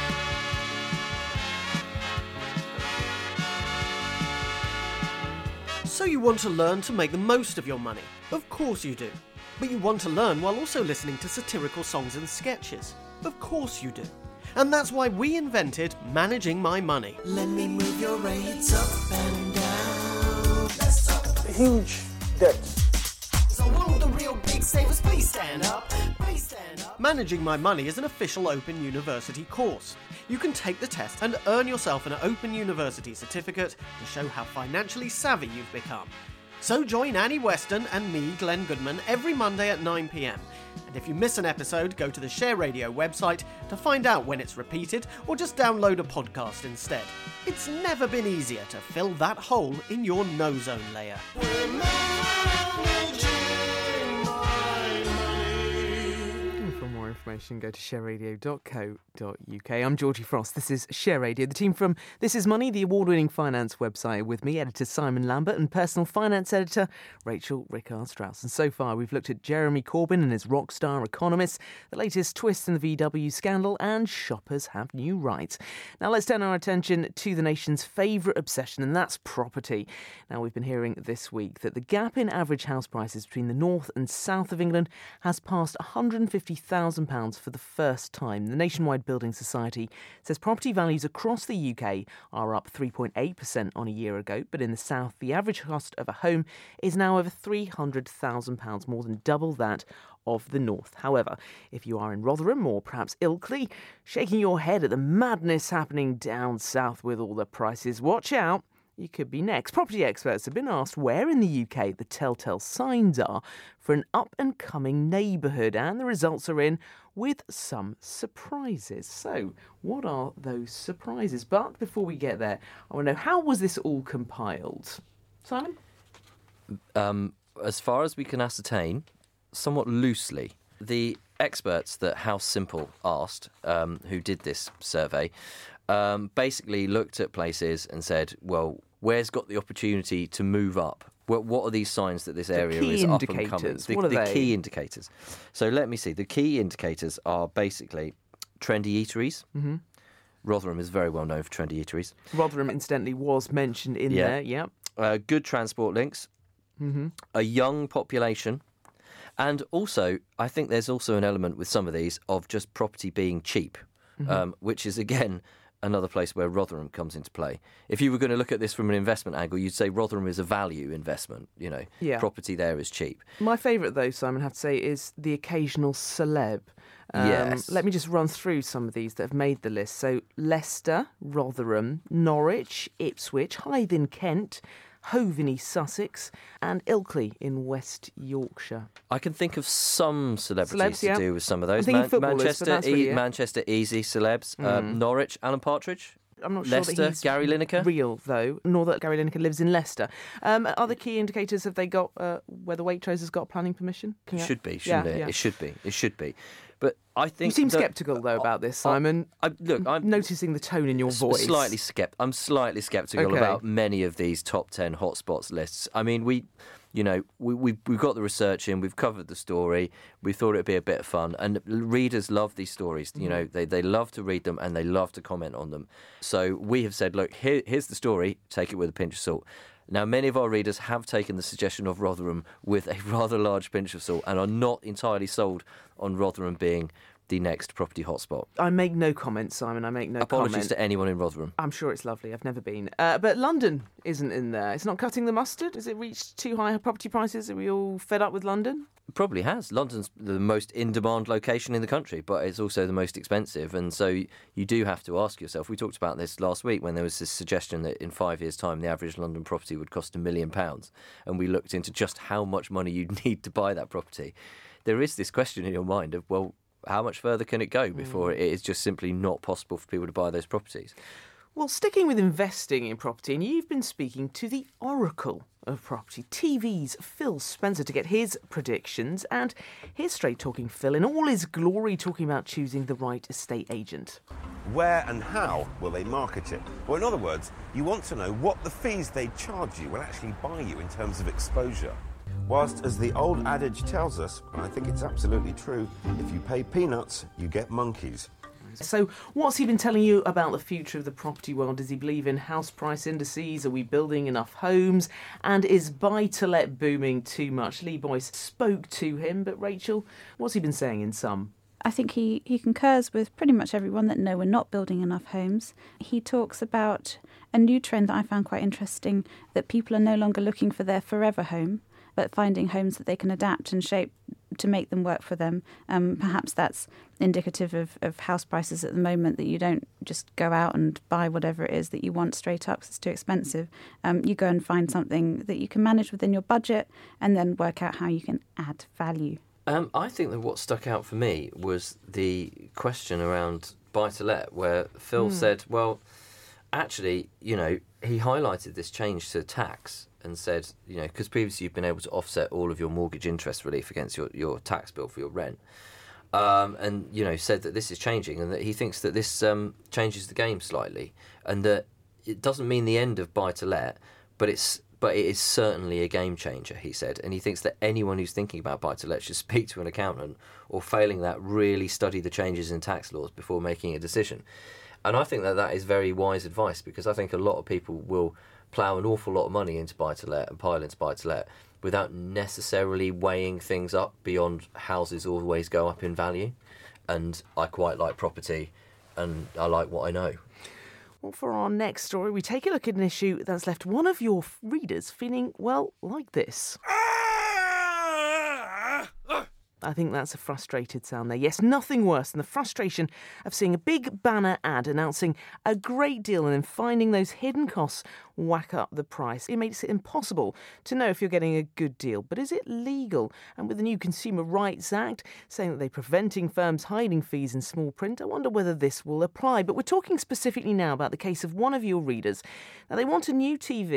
S2: So you want to learn to make the most of your money? Of course you do. But you want to learn while also listening to satirical songs and sketches? Of course you do. And that's why we invented Managing My Money.
S3: Let me move your rates up and down. Let's talk.
S2: Huge debt.
S3: So won't the real big savers please stand up? Please stand up.
S2: Managing My Money is an official Open University course. You can take the test and earn yourself an Open University certificate to show how financially savvy you've become. So join Annie Weston and me, Glenn Goodman, every Monday at nine p.m. And if you miss an episode, go to the Share Radio website to find out when it's repeated, or just download a podcast instead. It's never been easier to fill that hole in your no-zone layer.
S1: For more information, go to share radio dot co dot uk. I'm Georgie Frost. This is Share Radio. The team from This Is Money, the award-winning finance website, with me, editor Simon Lambert, and personal finance editor Rachel Rickard-Strauss. And so far, we've looked at Jeremy Corbyn and his rock star economists, the latest twist in the V W scandal, and shoppers have new rights. Now, let's turn our attention to the nation's favourite obsession, and that's property. Now, we've been hearing this week that the gap in average house prices between the north and south of England has passed one hundred fifty thousand pounds for the first time. The Nationwide Building Society says property values across the U K are up three point eight percent on a year ago, but in the south, the average cost of a home is now over three hundred thousand pounds, more than double that of the north. However, if you are in Rotherham or perhaps Ilkley, shaking your head at the madness happening down south with all the prices, watch out. You could be next. Property experts have been asked where in the U K the telltale signs are for an up-and-coming neighbourhood, and the results are in with some surprises. So, what are those surprises? But before we get there, I want to know, how was this all compiled? Simon?
S7: Um, as far as we can ascertain, somewhat loosely, the experts that House Simple asked, um, who did this survey, um, basically looked at places and said, well, where's got the opportunity to move up What, what are these signs that this
S1: The
S7: area
S1: key
S7: is up and
S1: indicators,
S7: coming? The,
S1: what are
S7: the
S1: they?
S7: key indicators. So let me see. The key indicators are basically trendy eateries.
S1: Mm-hmm.
S7: Rotherham is very well known for trendy eateries.
S1: Rotherham, incidentally, was mentioned in
S7: Yeah.
S1: there, yeah.
S7: Uh, good transport links.
S1: Mm-hmm.
S7: A young population. And also, I think there's also an element with some of these of just property being cheap,
S1: Mhm.
S7: um, which is, again, another place where Rotherham comes into play. If you were going to look at this from an investment angle, you'd say Rotherham is a value investment. You know,
S1: Yeah.
S7: property there is cheap.
S1: My favourite, though, Simon, I have to say, is the occasional celeb. Um,
S7: Yes.
S1: Let me just run through some of these that have made the list. So Leicester, Rotherham, Norwich, Ipswich, Hythe in Kent, Hove in East Sussex, and Ilkley in West Yorkshire.
S7: I can think of some celebrities
S1: Celebs, yeah.
S7: to do with some of
S1: I'm
S7: those.
S1: thinking footballers, but
S7: Manchester,
S1: that's really
S7: e-
S1: it.
S7: Manchester, easy celebs. Uh,
S1: Mm.
S7: Norwich, Alan Partridge.
S1: I'm not
S7: Leicester,
S1: sure that he's
S7: Gary Lineker.
S1: real, though, nor that Gary Lineker lives in Leicester. Um, other key indicators, have they got uh, whether Waitrose has got planning permission? Can
S7: It
S1: you-
S7: should be, shouldn't
S1: yeah,
S7: it?
S1: yeah.
S7: It should be. It should be. But I think
S1: You seem
S7: that-
S1: sceptical, though, about this, Simon.
S7: I, look, I'm
S1: noticing the tone in your
S7: s-
S1: voice.
S7: Slightly skept. I'm slightly sceptical
S1: Okay.
S7: about many of these top ten hotspots lists. I mean, we, you know, we we we've got the research in. We've covered the story. We thought it'd be a bit of fun, and readers love these stories. You know, they they love to read them and they love to comment on them. So we have said, look, here, here's the story. Take it with a pinch of salt. Now, many of our readers have taken the suggestion of Rotherham with a rather large pinch of salt and are not entirely sold on Rotherham being the next property hotspot.
S1: I make no comment, Simon. I make no
S7: Apologies
S1: comment.
S7: to anyone in Rotherham.
S1: I'm sure it's lovely. I've never been. Uh, but London isn't in there. It's not cutting the mustard. Has it reached too high property prices? Are we all fed up with London?
S7: Probably has. London's the most in-demand location in the country, but it's also the most expensive. And so you do have to ask yourself. We talked about this last week when there was this suggestion that in five years' time, the average London property would cost a million pounds. And we looked into just how much money you'd need to buy that property. There is this question in your mind of, well, how much further can it go before it is just simply not possible for people to buy those properties?
S1: Well, sticking with investing in property, and you've been speaking to the oracle of property, T V's Phil Spencer, to get his predictions. And here's Straight Talking Phil in all his glory, talking about choosing the right estate agent.
S4: Where and how will they market it? Well, in other words, you want to know what the fees they charge you will actually buy you in terms of exposure. Whilst, as the old adage tells us, and I think it's absolutely true, if you pay peanuts, you get monkeys.
S1: So what's he been telling you about the future of the property world? Does he believe in house price indices? Are we building enough homes? And is buy-to-let booming too much? Lee Boyce spoke to him, but Rachel, what's he been saying in sum?
S8: I think he, he concurs with pretty much everyone that no, we're not building enough homes. He talks about a new trend that I found quite interesting, that people are no longer looking for their forever home, but finding homes that they can adapt and shape to make them work for them. Um, perhaps that's indicative of, of house prices at the moment, that you don't just go out and buy whatever it is that you want straight up because it's too expensive. Um, you go and find something that you can manage within your budget and then work out how you can add value.
S7: Um, I think that what stuck out for me was the question around buy-to-let, where Phil
S1: Hmm.
S7: said, well, actually, you know, he highlighted this change to tax and said, you know, because previously you've been able to offset all of your mortgage interest relief against your, your tax bill for your rent. Um, and, you know, said that this is changing and that he thinks that this um, changes the game slightly and that it doesn't mean the end of buy-to-let, but it's but it is certainly a game changer, he said. And he thinks that anyone who's thinking about buy-to-let should speak to an accountant or, failing that, really study the changes in tax laws before making a decision. And I think that that is very wise advice, because I think a lot of people will plough an awful lot of money into buy-to-let and pile into buy-to-let without necessarily weighing things up beyond houses always go up in value. And I quite like property and I like what I know.
S1: Well, for our next story, we take a look at an issue that's left one of your readers feeling, well, like this. I think that's a frustrated sound there. Yes, nothing worse than the frustration of seeing a big banner ad announcing a great deal and then finding those hidden costs whack up the price. It makes it impossible to know if you're getting a good deal. But is it legal? And with the new Consumer Rights Act saying that they're preventing firms hiding fees in small print, I wonder whether this will apply. But we're talking specifically now about the case of one of your readers. Now, they want a new T V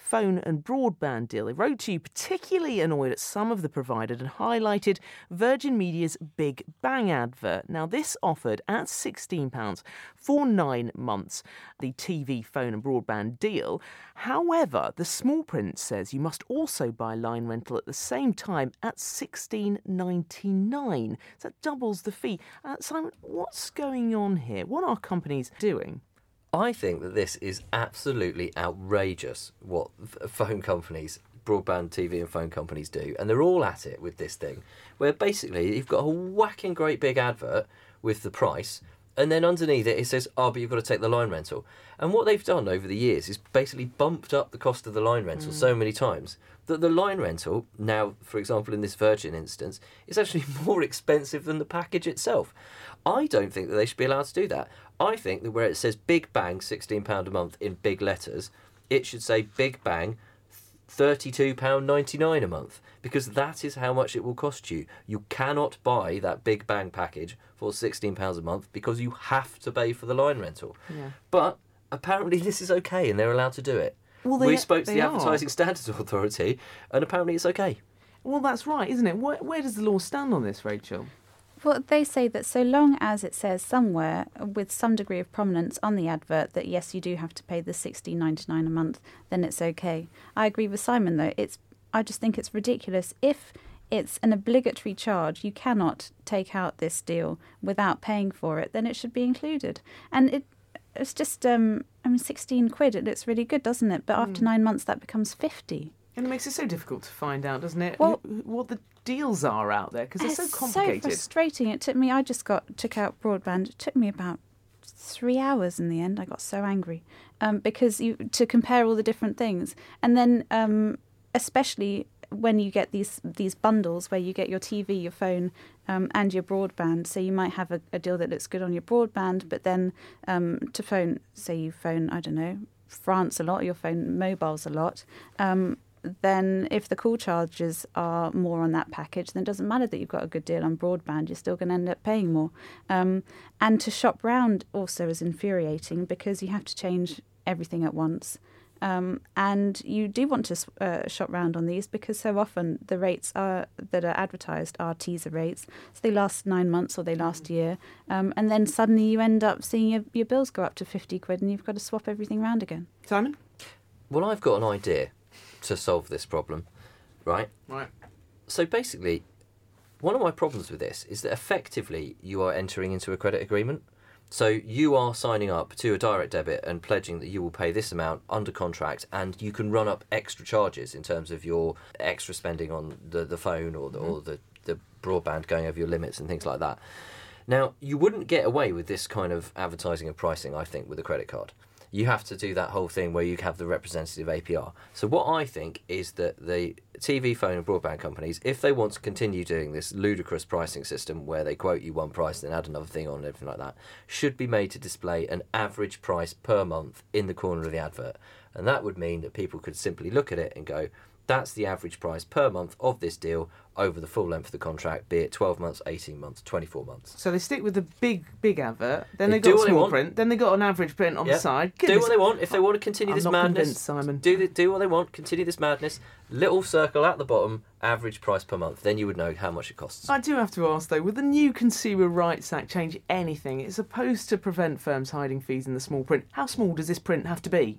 S1: phone and broadband deal. They wrote to you particularly annoyed at some of the providers and highlighted Virgin Media's Big Bang advert. Now, this offered at sixteen pounds for nine months the T V, phone and broadband deal. However, the small print says you must also buy line rental at the same time at sixteen ninety-nine. So that doubles the fee. Uh, Simon, what's going on here? What are companies doing?
S7: I think that this is absolutely outrageous what f- phone companies, broadband T V and phone companies do. And they're all at it with this thing, where basically you've got a whacking great big advert with the price, and then underneath it it says, oh, but you've got to take the line rental. And what they've done over the years is basically bumped up the cost of the line rental mm. so many times that the line rental now, for example, in this Virgin instance, is actually more expensive than the package itself. I don't think that they should be allowed to do that. I think that where it says Big Bang sixteen pounds a month in big letters, it should say Big Bang thirty-two pounds ninety-nine a month, because that is how much it will cost you. You cannot buy that Big Bang package for sixteen pounds a month because you have to pay for the line rental.
S1: Yeah.
S7: But apparently this is okay and they're allowed to do it.
S1: Well, they,
S7: we spoke to
S1: they
S7: the
S1: are.
S7: Advertising Standards Authority and apparently it's okay.
S1: Well, that's right, isn't it? Where, where does the law stand on this, Rachel?
S8: Well, they say that so long as it says somewhere with some degree of prominence on the advert that, yes, you do have to pay the sixteen ninety-nine a month, then it's okay. I agree with Simon, though. It's I just think it's ridiculous. If it's an obligatory charge, you cannot take out this deal without paying for it, then it should be included. And it it's just, um, I mean, sixteen quid, it looks really good, doesn't it? But mm. after nine months, that becomes fifty.
S1: And it makes it so difficult to find out, doesn't it?
S8: Well,
S1: what the deals are out there, because they're so complicated.
S8: It's so frustrating. It took me, I just got took out broadband. It took me about three hours in the end. I got so angry um, because you to compare all the different things. And then um, especially when you get these these bundles where you get your T V, your phone um, and your broadband. So you might have a, a deal that looks good on your broadband, but then um, to phone, say you phone, I don't know, France a lot, your phone mobiles a lot, um, then if the call charges are more on that package, then it doesn't matter that you've got a good deal on broadband, you're still going to end up paying more. Um, and to shop round also is infuriating because you have to change everything at once. Um, and you do want to uh, shop round on these because so often the rates are that are advertised are teaser rates. So they last nine months or they last a year. Um, and then suddenly you end up seeing your, your bills go up to fifty quid and you've got to swap everything round again.
S1: Simon?
S7: Well, I've got an idea to solve this problem, right?
S1: Right.
S7: So basically, one of my problems with this is that effectively you are entering into a credit agreement. So you are signing up to a direct debit and pledging that you will pay this amount under contract, and you can run up extra charges in terms of your extra spending on the, the phone or the, mm-hmm. or the, the broadband going over your limits and things like that. Now, you wouldn't get away with this kind of advertising and pricing, I think, with a credit card. You have to do that whole thing where you have the representative A P R. So what I think is that the T V, phone and broadband companies, if they want to continue doing this ludicrous pricing system where they quote you one price then add another thing on and everything like that, should be made to display an average price per month in the corner of the advert. And that would mean that people could simply look at it and go, that's the average price per month of this deal over the full length of the contract, be it twelve months, eighteen months, twenty-four months.
S1: So they stick with the big, big advert, then
S7: They
S1: they've
S7: do
S1: got
S7: what they
S1: small
S7: want.
S1: print, then they've got an average print on
S7: Yep.
S1: the side.
S7: Do
S1: Goodness.
S7: what they want. If they want to continue
S1: I'm
S7: this
S1: not
S7: madness,
S1: convinced, Simon.
S7: Do the, do what they want. Continue this madness. Little circle at the bottom, average price per month. Then you would know how much it costs.
S1: I do have to ask, though, would the new Consumer Rights Act change anything? It's supposed to prevent firms hiding fees in the small print. How small does this print have to be?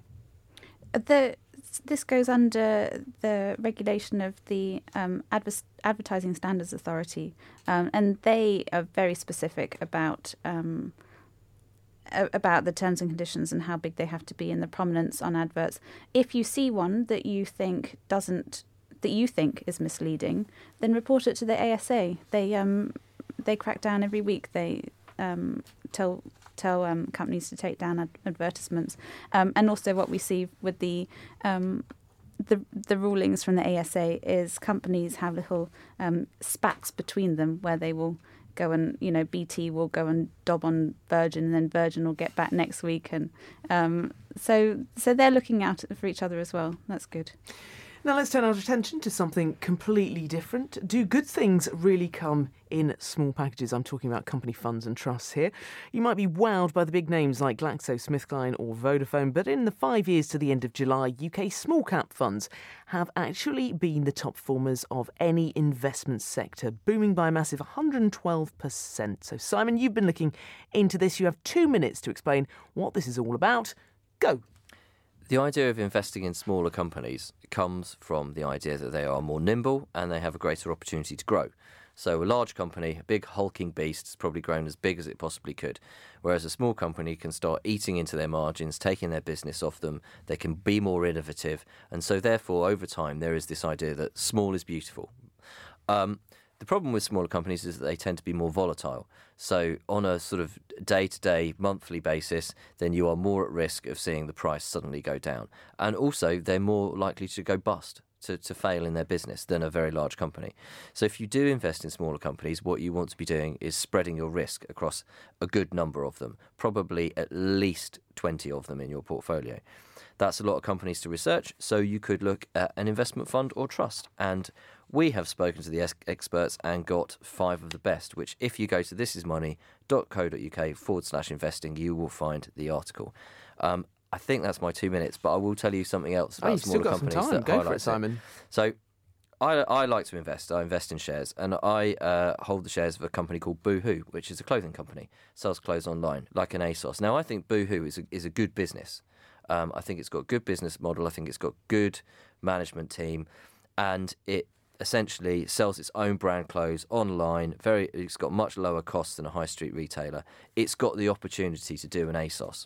S8: The This goes under the regulation of the um, Adver- Advertising Standards Authority, um, and they are very specific about um, a- about the terms and conditions and how big they have to be and the prominence on adverts. If you see one that you think doesn't that you think is misleading, then report it to the A S A. They um they crack down every week. They um, tell. tell um, companies to take down ad- advertisements. Um, and also what we see with the, um, the the rulings from the A S A is companies have little um, spats between them where they will go and, you know, B T will go and dob on Virgin and then Virgin will get back next week. And um, so so they're looking out for each other as well. That's good.
S1: Now let's turn our attention to something completely different. Do good things really come in small packages? I'm talking about company funds and trusts here. You might be wowed by the big names like GlaxoSmithKline or Vodafone, but in the five years to the end of July, U K small cap funds have actually been the top performers of any investment sector, booming by a massive one hundred twelve percent. So Simon, you've been looking into this. You have two minutes to explain what this is all about. Go.
S7: The idea of investing in smaller companies comes from the idea that they are more nimble and they have a greater opportunity to grow. So a large company, a big hulking beast, has probably grown as big as it possibly could, whereas a small company can start eating into their margins, taking their business off them, they can be more innovative, and so therefore over time there is this idea that small is beautiful. Um, The problem with smaller companies is that they tend to be more volatile. So on a sort of day-to-day, monthly basis, then you are more at risk of seeing the price suddenly go down. And also, they're more likely to go bust, to, to fail in their business than a very large company. So if you do invest in smaller companies, what you want to be doing is spreading your risk across a good number of them, probably at least twenty of them in your portfolio. That's a lot of companies to research, so you could look at an investment fund or trust. And we have spoken to the ex- experts and got five of the best, which if you go to thisismoney.co.uk forward slash investing, you will find the article. Um, I think that's my two minutes, but I will tell you something else about
S1: oh,
S7: smaller
S1: still got
S7: companies
S1: some time.
S7: that
S1: Go
S7: highlights
S1: for it, Simon.
S7: It. So I, I like to invest. I invest in shares, and I uh, hold the shares of a company called Boohoo, which is a clothing company, sells clothes online, like an ASOS. Now, I think Boohoo is a, is a good business. Um, I think it's got a good business model. I think it's got good management team, and it essentially sells its own brand clothes online. Very, it's got much lower costs than a high street retailer. It's got the opportunity to do an ASOS.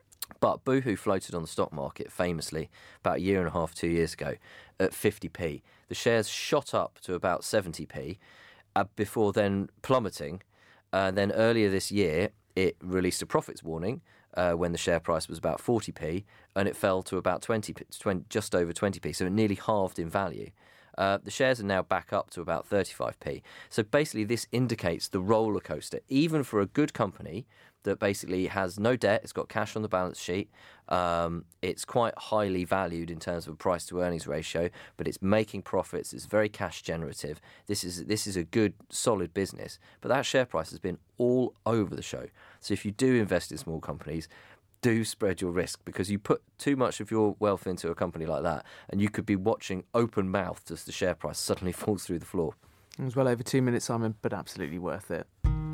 S7: But Boohoo floated on the stock market famously about a year and a half, two years ago at fifty p. The shares shot up to about seventy p uh, before then plummeting. And uh, then earlier this year, it released a profits warning uh, when the share price was about forty p, and it fell to about twenty p, twenty, just over twenty p, so it nearly halved in value. Uh, the shares are now back up to about thirty-five p. So basically this indicates the roller coaster, even for a good company that basically has no debt, it's got cash on the balance sheet, um, it's quite highly valued in terms of a price to earnings ratio, but it's making profits, it's very cash generative. This is this is a good, solid business. But that share price has been all over the show. So if you do invest in small companies, do spread your risk, because you put too much of your wealth into a company like that and you could be watching open-mouthed as the share price suddenly falls through the floor.
S1: It was well over two minutes, Simon, but absolutely worth it.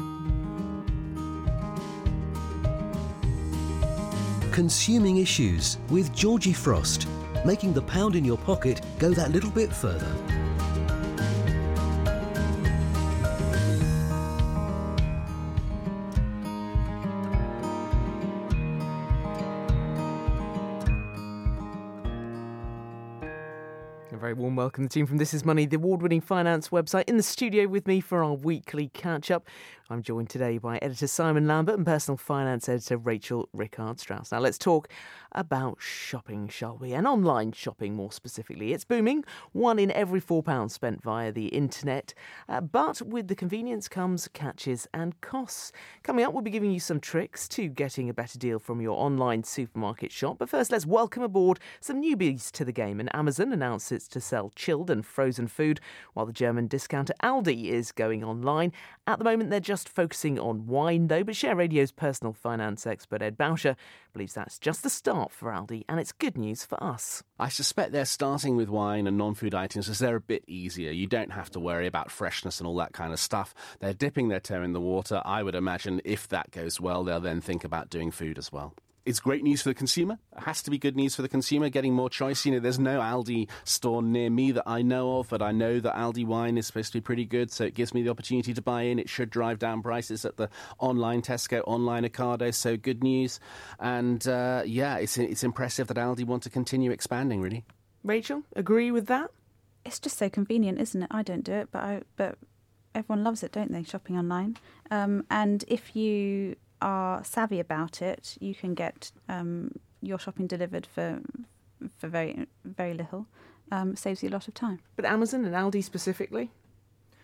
S5: Consuming Issues with Georgie Frost, making the pound in your pocket go that little bit further.
S1: A very warm welcome to the team from This Is Money, the award-winning finance website, in the studio with me for our weekly catch-up. I'm joined today by editor Simon Lambert and personal finance editor Rachel Rickard-Strauss. Now let's talk about shopping, shall we? And online shopping more specifically. It's booming. One in every four pounds spent via the internet. Uh, but with the convenience comes catches and costs. Coming up, we'll be giving you some tricks to getting a better deal from your online supermarket shop. But first, let's welcome aboard some newbies to the game. And Amazon announced it's to sell chilled and frozen food, while the German discounter Aldi is going online. At the moment, they're just focusing on wine, though, but Share Radio's personal finance expert Ed Bauscher believes that's just the start for Aldi, and it's good news for us.
S6: I suspect they're starting with wine and non-food items as they're a bit easier. You don't have to worry about freshness and all that kind of stuff. They're dipping their toe in the water. I would imagine if that goes well, they'll then think about doing food as well. It's great news for the consumer. It has to be good news for the consumer, getting more choice. You know, there's no Aldi store near me that I know of, but I know that Aldi wine is supposed to be pretty good, so it gives me the opportunity to buy in. It should drive down prices at the online Tesco, online Ocado, so good news. And, uh, yeah, it's it's impressive that Aldi want to continue expanding, really.
S1: Rachel, agree with that?
S8: It's just so convenient, isn't it? I don't do it, but I, but everyone loves it, don't they, shopping online? Um, and if you are savvy about it, you can get um, your shopping delivered for for very very little. Um, saves you a lot of time.
S1: But Amazon and Aldi specifically?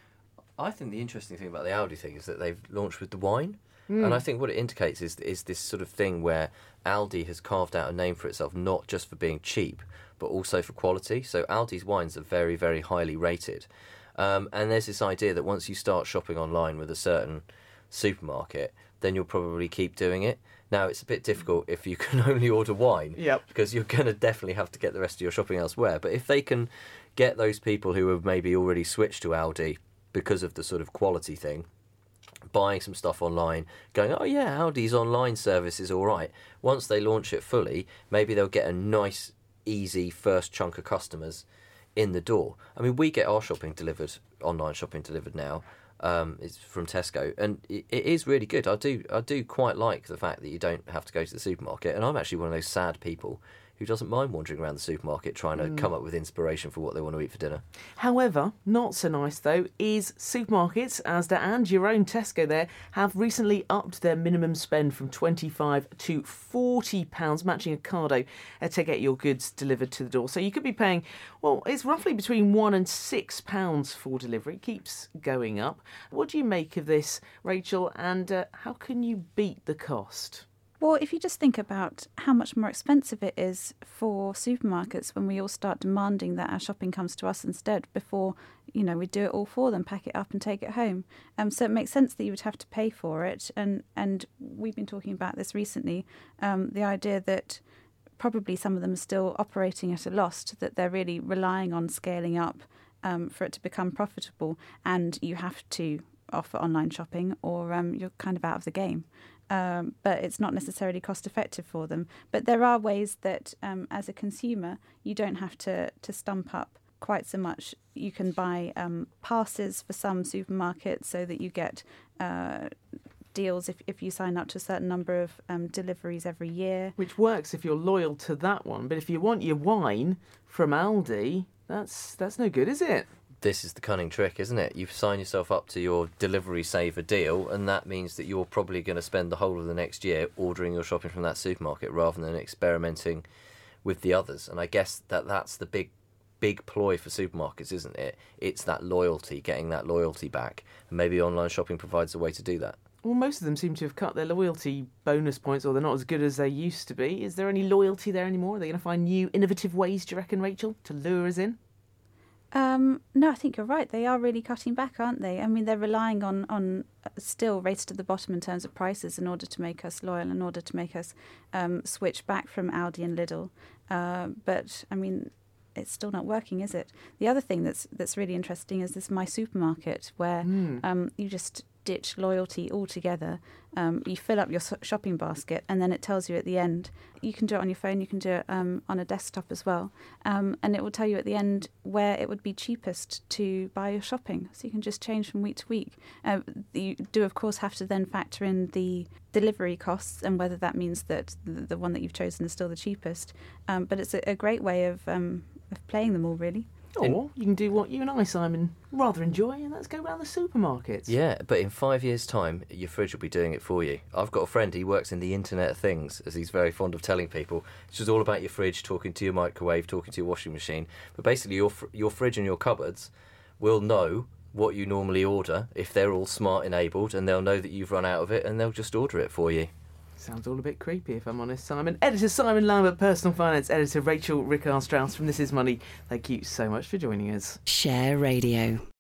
S7: I think the interesting thing about the Aldi thing is that they've launched with the wine.
S1: Mm.
S7: And I think what it indicates is is this sort of thing where Aldi has carved out a name for itself, not just for being cheap, but also for quality. So Aldi's wines are very, very highly rated. Um, and there's this idea that once you start shopping online with a certain supermarket, then you'll probably keep doing it. Now, it's a bit difficult if you can only order wine,
S1: yep.
S7: because you're going to definitely have to get the rest of your shopping elsewhere. But if they can get those people who have maybe already switched to Aldi because of the sort of quality thing, buying some stuff online, going, oh yeah, Aldi's online service is all right. Once they launch it fully, maybe they'll get a nice, easy first chunk of customers in the door. I mean, we get our shopping delivered, online shopping delivered now. Um, it's from Tesco, and it, it is really good. I do, I do quite like the fact that you don't have to go to the supermarket. And I'm actually one of those sad people who doesn't mind wandering around the supermarket trying to
S1: Mm.
S7: come up with inspiration for what they want to eat for dinner.
S1: However, not so nice though is supermarkets, Asda and your own Tesco there, have recently upped their minimum spend from twenty-five to forty pounds, matching Ocado, uh, to get your goods delivered to the door. So you could be paying, well, it's roughly between one and six pounds for delivery. It keeps going up. What do you make of this, Rachel, and uh, how can you beat the cost?
S8: Well, if you just think about how much more expensive it is for supermarkets when we all start demanding that our shopping comes to us instead before, you know, we do it all for them, pack it up and take it home. Um, so it makes sense that you would have to pay for it. And, and we've been talking about this recently, um, the idea that probably some of them are still operating at a loss, that they're really relying on scaling up um, for it to become profitable. And you have to offer online shopping or um, you're kind of out of the game. Um, but it's not necessarily cost effective for them. But there are ways that, um, as a consumer, you don't have to, to stump up quite so much. You can buy um, passes for some supermarkets so that you get uh, deals if, if you sign up to a certain number of um, deliveries every year.
S1: Which works if you're loyal to that one. But if you want your wine from Aldi, that's that's no good, is it?
S7: This is the cunning trick, isn't it? You sign yourself up to your delivery saver deal, and that means that you're probably going to spend the whole of the next year ordering your shopping from that supermarket rather than experimenting with the others. And I guess that that's the big, big ploy for supermarkets, isn't it? It's that loyalty, getting that loyalty back. And maybe online shopping provides a way to do that.
S1: Well, most of them seem to have cut their loyalty bonus points, or they're not as good as they used to be. Is there any loyalty there anymore? Are they going to find new, innovative ways, do you reckon, Rachel, to lure us in?
S8: Um, no, I think you're right. They are really cutting back, aren't they? I mean, they're relying on, on still race to the bottom in terms of prices in order to make us loyal, in order to make us um, switch back from Aldi and Lidl. Uh, but, I mean, it's still not working, is it? The other thing that's that's really interesting is this My Supermarket, where
S1: Mm.
S8: um, you just ditch loyalty altogether. Um, you fill up your so- shopping basket, and then it tells you at the end. You can do it on your phone, you can do it um, on a desktop as well, um, and it will tell you at the end where it would be cheapest to buy your shopping. So you can just change from week to week. Uh, you do, of course, have to then factor in the delivery costs and whether that means that the, the one that you've chosen is still the cheapest. Um, but it's a, a great way of um, of playing them all, really.
S1: Or you can do what you and I, Simon, rather enjoy, and that's go around the supermarkets.
S7: Yeah, but in five years' time, your fridge will be doing it for you. I've got a friend, he works in the Internet of Things, as he's very fond of telling people. It's just all about your fridge, talking to your microwave, talking to your washing machine. But basically, your fr- your fridge and your cupboards will know what you normally order if they're all smart enabled, and they'll know that you've run out of it, and they'll just order it for you.
S1: Sounds all a bit creepy, if I'm honest, Simon. Editor Simon Lambert, personal finance editor Rachel Rickard-Strauss from This Is Money. Thank you so much for joining us.
S9: Share Radio.